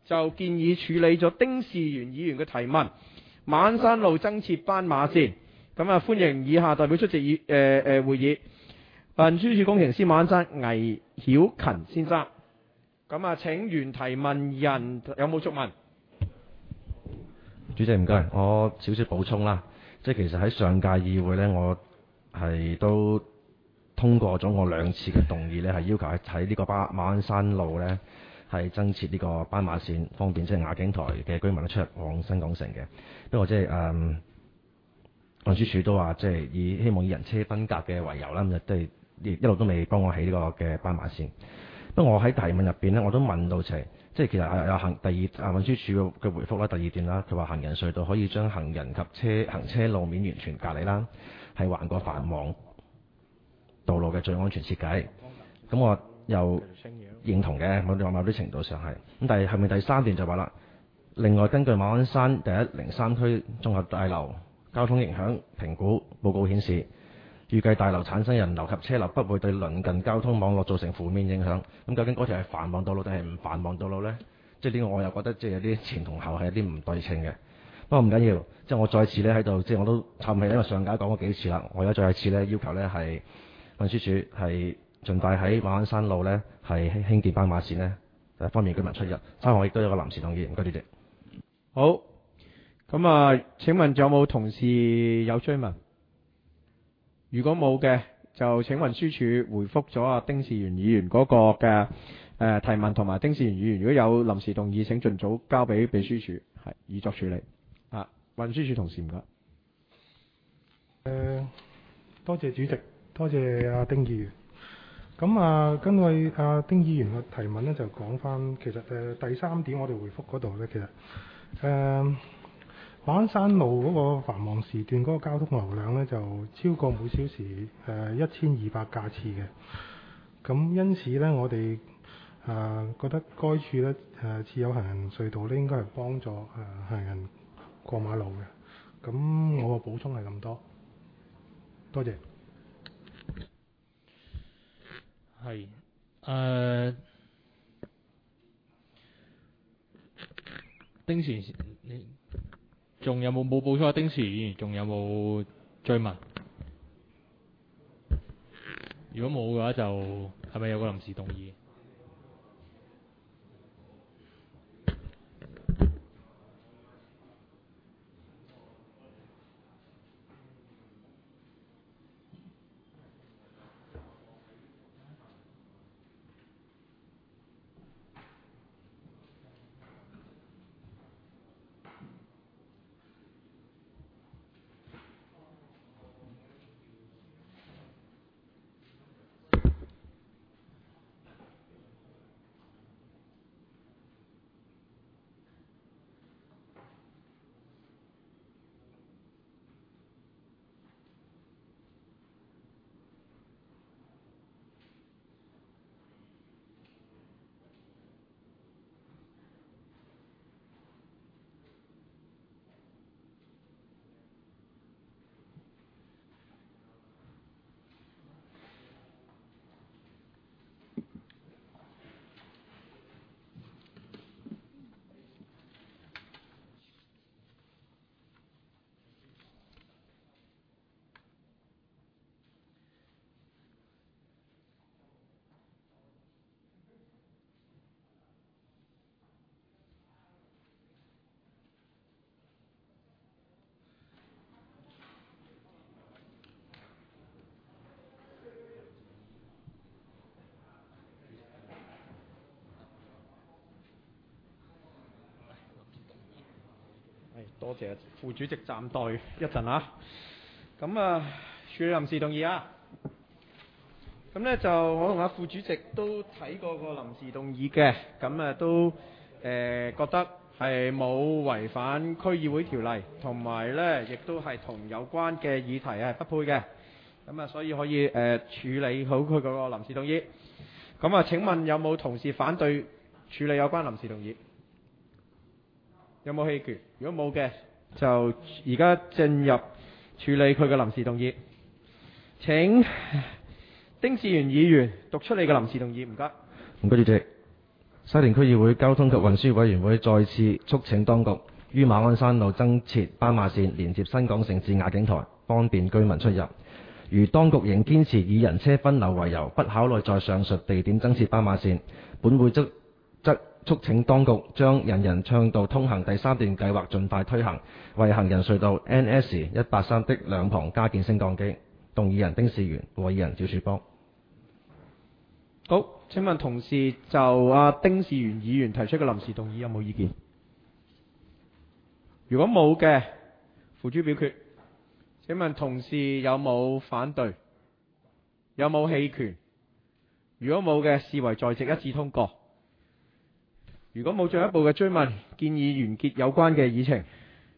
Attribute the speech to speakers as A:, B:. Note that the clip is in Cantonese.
A: 就建議處理咗丁士元議員嘅提問，馬鞍山路增設斑馬線。咁啊，歡迎以下代表出席會議。運輸署工程師馬鞍山魏曉勤先生。咁啊，請原提問人有冇觸問？
B: 主席唔該，我少少補充啦。即係其實喺上屆議會呢，我係都通過咗我2次嘅動議呢，係要求喺呢個馬鞍山路呢係增設呢個斑馬線，方便即係亞景台嘅居民出入往新港城嘅。不過即係運輸署都話即係希望以人車分隔嘅為由啦，咁都係一路都未幫我起呢個嘅斑馬線。不過我喺提問入邊呢，我都問到即係其實有運輸署嘅回覆啦，第2段啦，佢話行人隧道可以將行人及行車路面完全隔離啦，係橫過繁忙道路嘅最安全設計。咁我又認同嘅，某啲程度上係。咁但係後面第3段就話啦，另外根據馬鞍山第103區綜合大樓交通影響評估報告顯示，預計大樓產生人流及車流不會對鄰近交通網絡造成負面影響。咁究竟嗰條係繁忙道路定係唔繁忙道路呢？即係呢個我又覺得即係有啲前同後係有啲唔對稱嘅。不過唔緊要，即係我再次咧喺度，即係我都插唔起，因為上屆講過幾次啦。我而家再一次咧要求咧係運輸署係盡快喺馬鞍山路咧係興建斑馬線呢，方便居民出入。3項亦都有個臨時動議，唔該主席。
A: 好，咁啊，請問仲有冇同事有追問？如果冇嘅，就請運輸署回覆咗阿丁士元議員嗰個嘅提問，同埋丁士元議員如果有臨時動議，請盡早交俾秘書處，係以作處理。啊，運輸署同事唔該。
C: 多謝主席，多謝阿丁議員。咁啊，根據阿丁議員嘅提問呢，就講翻其實第3點我哋回覆嗰度呢，其實馬鞍山路嗰個繁忙時段嗰個交通流量呢，就超過每小時1200架次嘅。咁因此呢，我哋覺得該處呢設有行人隧道呢，應該係幫助行人過馬路嘅。咁我個補充係咁多，多謝。
D: 係丁士你仲有冇補充啊？丁士議員仲有冇追問？如果冇嘅話，就係咪有個臨時動議？
A: 多謝副主席暫代一陣啊。咁啊，處理臨時動議啊。咁呢，就我同阿副主席都睇過個臨時動議嘅，咁啊都覺得係冇違反區議會條例，同埋呢亦都係同有關嘅議題係不配嘅。咁啊，所以可以處理好佢嗰個臨時動議。咁啊，請問有冇同事反對處理有關臨時動議？有冇棄權？如果冇嘅，就而家進入處理佢嘅臨時動議。請丁士元議員讀出你嘅臨時動議，唔該。
B: 唔該主席。 西田區議會交通及運輸委員會再次促請當局於馬鞍山路增設斑馬線，連接新港城至亞景台，方便居民出入。如當局仍堅持以人車分流為由，不考慮在上述地點增設斑馬線，本會則促請當局將人人暢道通行第3段計劃盡快推行，為行人隧道 NS183 的兩旁加建升降機。動議人丁仕元，和議人趙樹波。
A: 好，請問同事就丁仕元議員提出嘅臨時動議有冇意見？如果冇嘅，付諸表決。請問同事有冇反對？有冇棄權？如果冇嘅，視為在席一致通過。如果冇進一步嘅追問，建議完結有關嘅議程。